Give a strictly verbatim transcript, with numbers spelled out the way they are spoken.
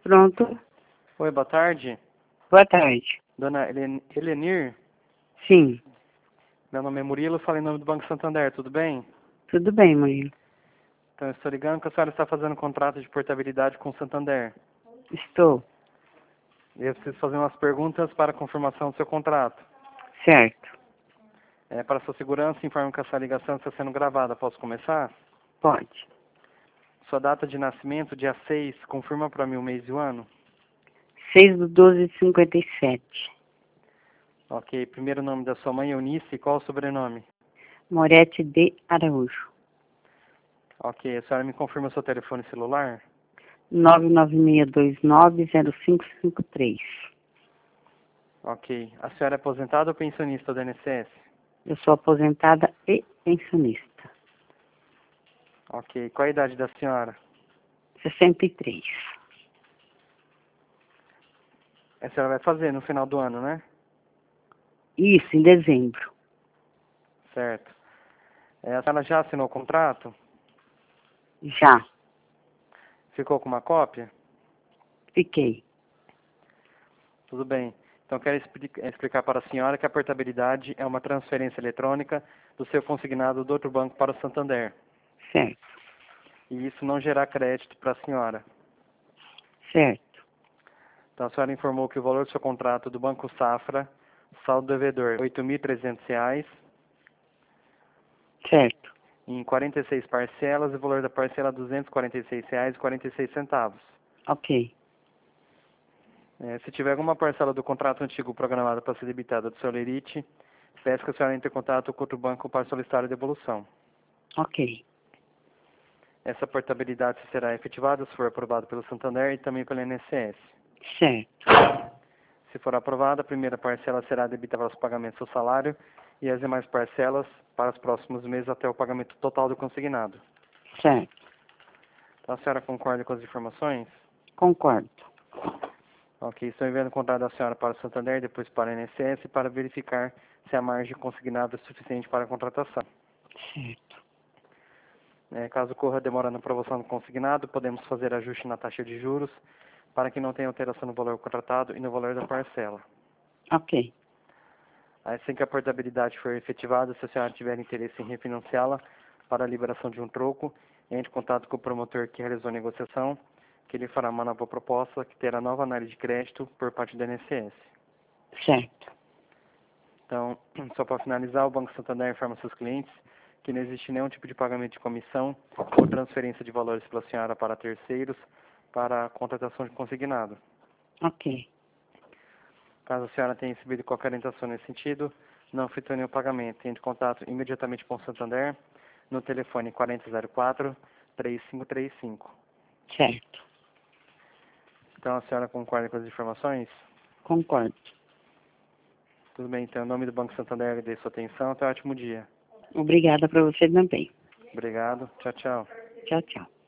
Pronto. Oi, boa tarde. Boa tarde. Dona Helen- Helenir, Sim. meu nome é Murilo, falo em nome do Banco Santander, tudo bem? Tudo bem, Murilo? Então, eu estou ligando que a senhora está fazendo contrato de portabilidade com o Santander. Estou. E eu preciso fazer umas perguntas para confirmação do seu contrato. Certo. É, para sua segurança, informo que essa ligação está sendo gravada. Posso começar? Pode. Sua data de nascimento, dia seis, confirma para mim o mês e o ano? seis do doze de cinquenta e sete. Ok. Primeiro nome da sua mãe, Eunice. Qual o sobrenome? Morete de Araújo. Ok. A senhora me confirma seu telefone celular? nove nove seis dois nove zero cinco cinco três. Ok. A senhora é aposentada ou pensionista do I N S S? Eu sou aposentada e pensionista. Ok. Qual a idade da senhora? sessenta e três. A senhora vai fazer no final do ano, né? Isso, em dezembro. Certo. É, a senhora já assinou o contrato? Já. Ficou com uma cópia? Fiquei. Tudo bem. Então, quero expli- explicar para a senhora que a portabilidade é uma transferência eletrônica do seu consignado do outro banco para o Santander. Certo. E isso não gerar crédito para a senhora. Certo. Então, a senhora informou que o valor do seu contrato do Banco Safra, saldo devedor, oito mil e trezentos reais, Certo. em quarenta e seis parcelas, e o valor da parcela duzentos e quarenta e seis reais e quarenta e seis centavos. Ok. É, se tiver alguma parcela do contrato antigo programada para ser debitada do seu lerite, peço que a senhora entre em contato com outro banco para solicitar a devolução. Ok. Essa portabilidade será efetivada se for aprovada pelo Santander e também pelo I N S S. Certo. Se for aprovada, a primeira parcela será debitada para os pagamentos do salário e as demais parcelas para os próximos meses até o pagamento total do consignado. Certo. Então, a senhora concorda com as informações? Concordo. Ok, estou enviando o contrato da senhora para o Santander, depois para o I N S S, para verificar se a margem consignada é suficiente para a contratação. Certo. É, caso ocorra demora na aprovação do consignado, podemos fazer ajuste na taxa de juros para que não tenha alteração no valor contratado e no valor da parcela. Ok. Assim que a portabilidade for efetivada, se a senhora tiver interesse em refinanciá-la para a liberação de um troco, entre em contato com o promotor que realizou a negociação, que ele fará uma nova proposta que terá nova análise de crédito por parte do I N S S. Certo. Então, só para finalizar, o Banco Santander informa seus clientes que não existe nenhum tipo de pagamento de comissão ou transferência de valores pela senhora para terceiros para a contratação de consignado. Ok. Caso a senhora tenha recebido qualquer orientação nesse sentido, não efetue nenhum pagamento. Entre em contato imediatamente com o Santander no telefone quarenta zero quatro, três cinco três cinco. Certo. Então, a senhora concorda com as informações? Concordo. Tudo bem, então, em nome do Banco Santander, agradeço a sua atenção. Até um ótimo dia. Obrigada para você também. Obrigado. Tchau, tchau. Tchau, tchau.